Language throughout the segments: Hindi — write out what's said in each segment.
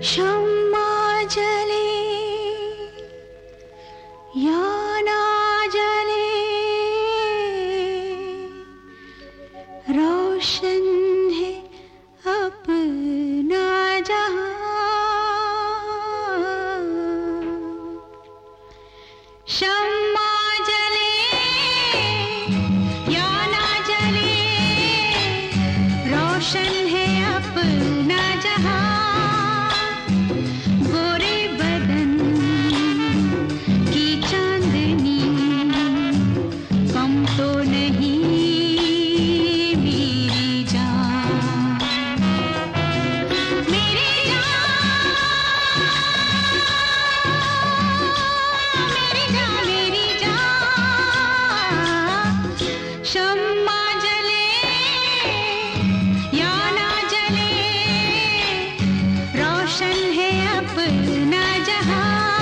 शम्मा जले या ना जले, रोशन है अपना जहां। शम्मा जले या ना जले, रोशन है अपना जहां। शम्मा जले या ना जले, रोशन है अपना जहां।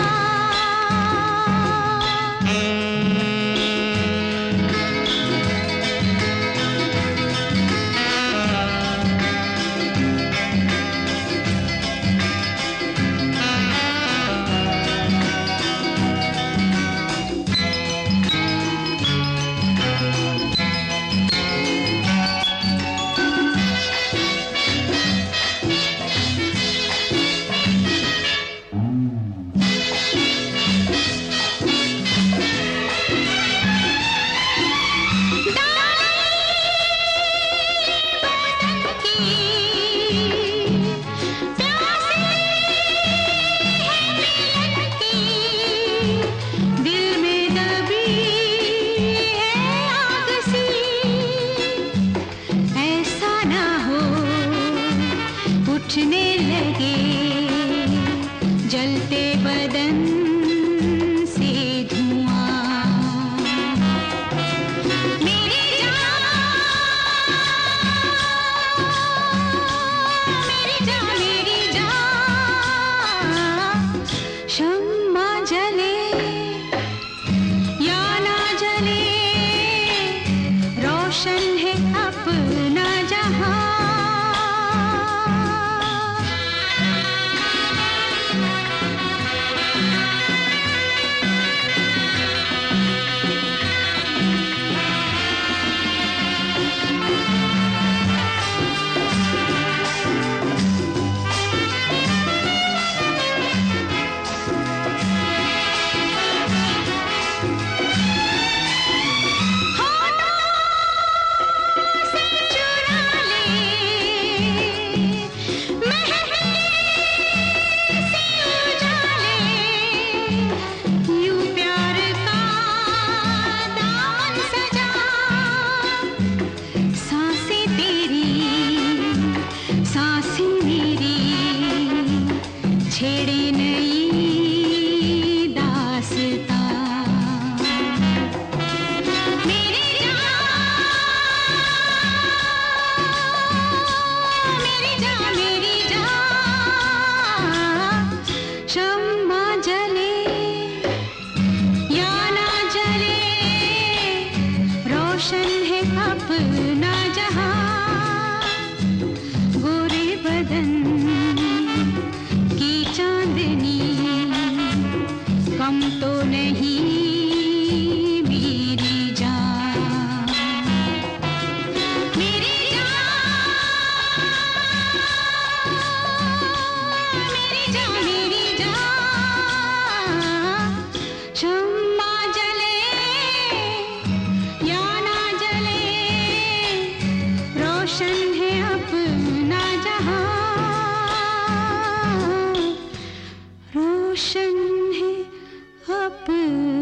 उठने लगे जलते बदन से धुआं। मेरी जान, मेरी जान, मेरी जान। शम्मा जले या ना जले, रोशन है अपना जहां। छेड़े नई दास्तां। मेरी जान, मेरी जान, मेरी जान। शम्मा जले या ना जले, रोशन है अपना जहां। गोरे बदन चांदनी कम तो नहीं मेरी जान। मेरी जान, मेरी जान, मेरी जान। शम्मा जले या ना जले, रोशन है अपना जहां। रोशन है अपना